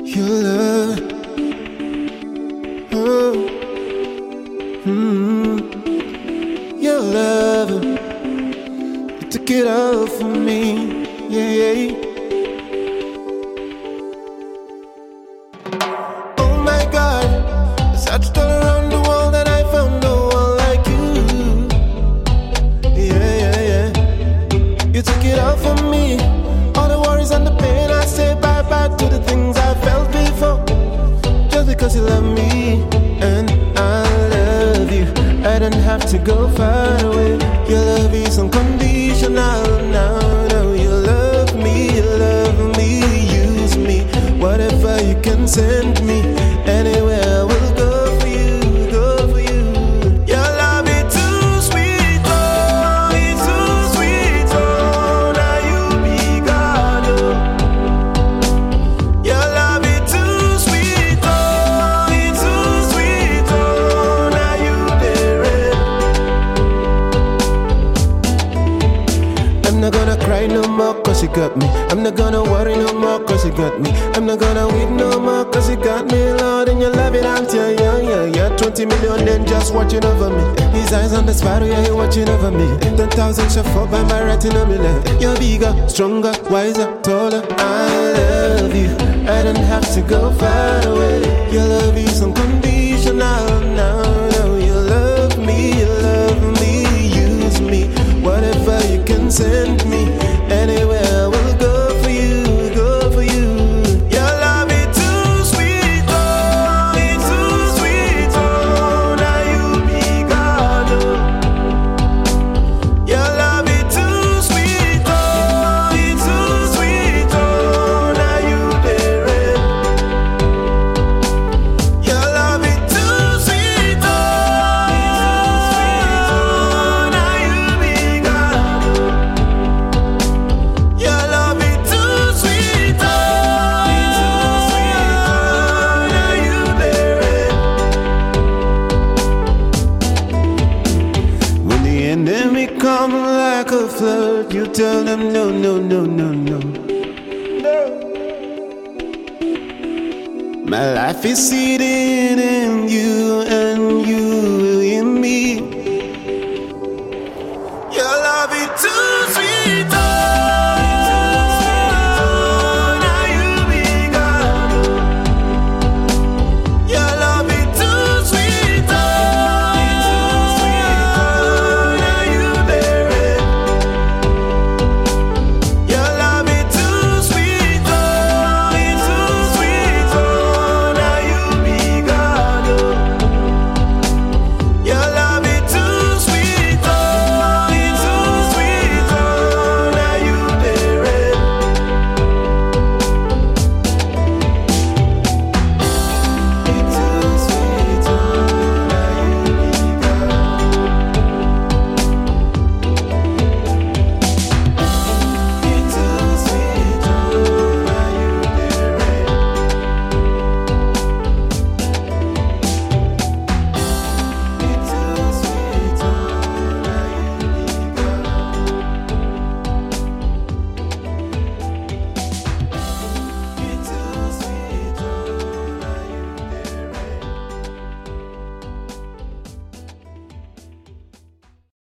Your love, oh, your love, you took it all from me, yeah. Oh my God, I searched all around the world and I found no one like you, yeah. You took it all from me, all the worries and the pain. I say bye-bye to the things I felt before, just because you love me and I love you. I don't have to go far away. Your love is unconditional. Now you love me, use me. Whatever you can send me, anywhere I will go for you, go for you. Your love is too sweet, oh, it's too sweet, oh. Now you be God, oh. Your love is too sweet, oh, it's too sweet, oh. Now you dare it. I'm not gonna cry no more cause you got me. I'm not gonna worry no more cause you got me. I'm not gonna weep no more cause you got me, Lord. And you love it out, yeah. 20 million then just watching over me. His eyes on the sparrow, yeah, he watching over me. 10,000 shall fall by my right and on me left. You're bigger, stronger, wiser, taller. I love you, I don't have to go far away. Your love is unconditional. Now you love me, use me. Whatever you can send me, anywhere I will go for you, go for you. Your love is too sweet, oh, it's too sweet, oh. Now you be God, oh. Your love is too sweet, oh, it's too sweet, oh. Now you dare it. Your love is too sweet, oh, it's too sweet, oh. Now you be God, oh. Your love is too sweet, oh, it's too sweet, oh. Now you dare it. When the enemy come like a flood, you tell them no. My life is hidden in you.